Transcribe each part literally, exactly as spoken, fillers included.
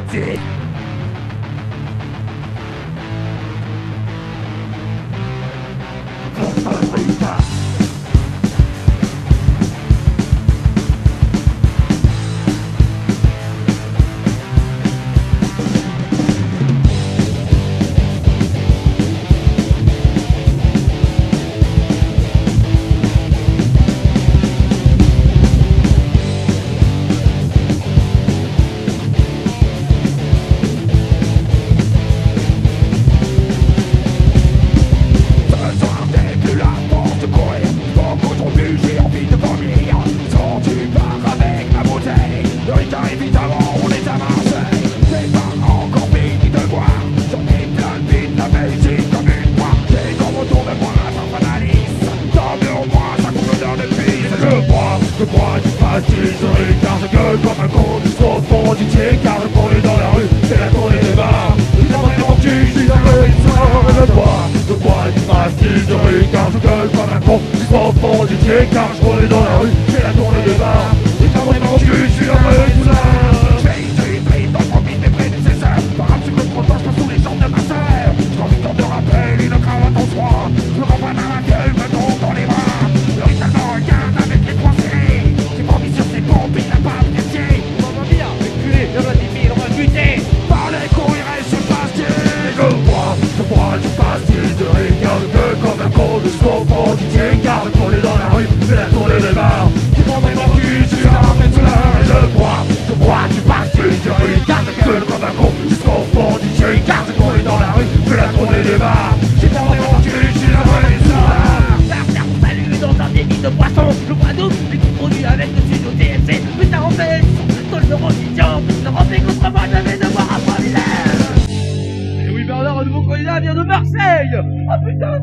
suite. Je crois du pastis de rue, car je gueule comme un con jusqu'au fond du pied, car je cours dans la rue, c'est la tournée des bars. Il a monté mon cul, il a fait une soirée, je bois, je bois du pastis de rue, car je gueule comme un con jusqu'au fond du pied, car je cours dans la rue, c'est la tournée des bars. Il a monté mon cul, je suis un peu tout là. J'ai été pris dans le premier de mes prédécesseurs, par un petit peu trop tard, je passe sous les jambes de ma sœur. Je crois que de rappel, une cravate en soie, je me renvoie dans la gueule, me tombe dans les bras. Le ritalment regarde avec les poings serrés. Il n'a pas apprécié. Maman mia, reculé, il y en a dix mille, on va buter. Par les courir et se passer. Je bois, je bois du pastis de ricard, je gueule comme un con jusqu'au fond du pied, car je cours dans la rue, fais la tournée des bars. Qui prendrait mon cul, je suis un médecin. Je bois, je bois du pastis de ricard, je gueule comme un con jusqu'au fond du pied, car je cours dans la rue, fais la tournée des bars. Qui prendrait mon cul, je suis un médecin. Faire mon salut dans un débit de poisson. Je bois d'eau, les produits avec le studio T M C. Mais ça en fait, sur le neurovision. Ne rappelez qu'autrement, je vais devoir apprendre l'air. Et oui, Bernard, un nouveau candidat vient de Marseille. Ah putain.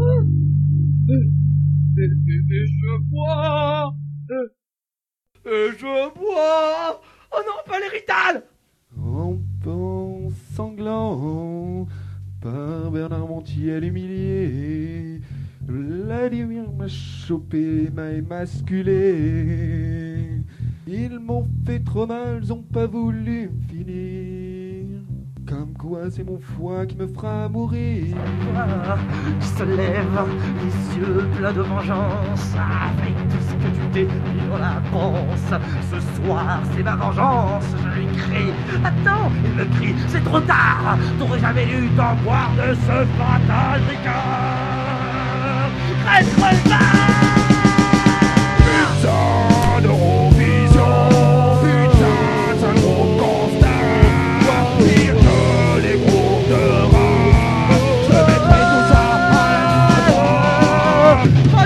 Et, et, et je bois. Et, et je bois. Oh non, pas les Rital. Rampant sanglant, par Bernard Montiel humilié, la lumière m'a chopé, m'a émasculé. Ils m'ont fait trop mal, ils ont pas voulu me finir. Comme quoi c'est mon foie qui me fera mourir. Qui se lève, les yeux pleins de vengeance, avec tout ce que tu t'es mis dans la panse. Ce soir, c'est ma vengeance, je lui crie. Attends, il me crie, c'est trop tard. T'aurais jamais dû t'en boire de ce fatal ricard. Reste relevant. Putain d'Eurovision, putain c'est un gros constat. Pire que les groupes de rap, je mettrai tout ça à la